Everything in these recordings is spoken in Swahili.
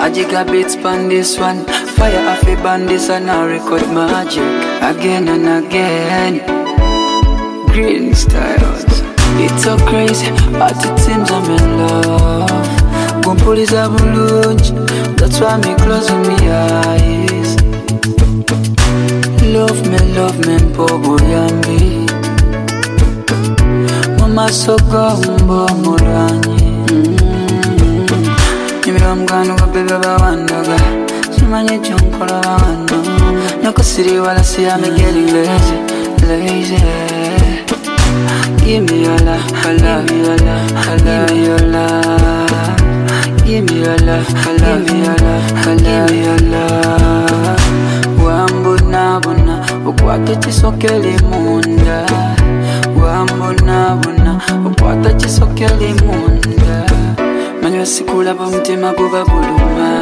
Magic a beats pan this one. Fire off a band this and I record magic again and again. Green styles. It's so crazy, but it seems I'm in love. Gumpuliza bulungi, that's why me closing my eyes. Love me, mpogo yambi. Mama sogombo muranyi. Nimira mgano ga bebe bawandaga. Simanye chonkola bawanda. Nakosiri wala see I'm getting lazy. Give me your love, give me your love, give me your love. Give me your love, give me your love, give me your love. Wambona bona, ukwata chisokeli munda. Wambona bona, ukwata chisokeli munda. Manyo sikula pa mtima kuba buluma.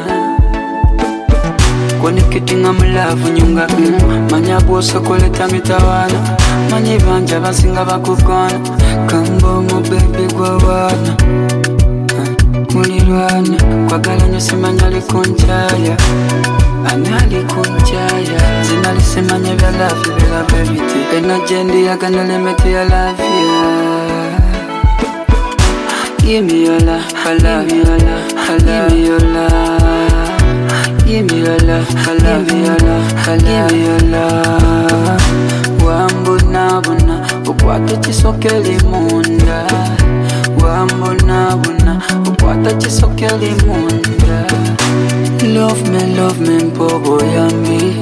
Kone kitinga mulavu nyunga bimu. Manya bosa koleta mitawana. Manyi banja basinga bakukona. Kambo mu baby gwa wana. Mulirwana kwagala nyo simanya likunjaya. Anyali kunjaya. Zinali simanya vya lafi vila bebiti. Energendi ya gana limiti ya lafia. Give me your love, give me your love, give me your love. Give me your love, give me your love, give me your love. Wambona bona, ukwata chisokeli munda. Wambona bona, ukwata chisokeli munda. Love me, mpogo yambi.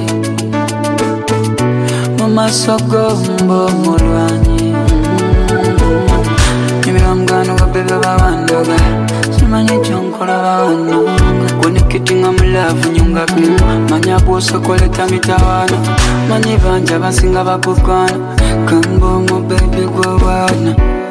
Mama sogombo muranyi. Nimira mgano ga bebe bawandaga. Simanye chonkola bawanda. Kone kitinga mulavu nyunga bimu. Manya bosa koleta mitawana. Manyi banja basinga bakukwana. Kambo mu baby gwa wana.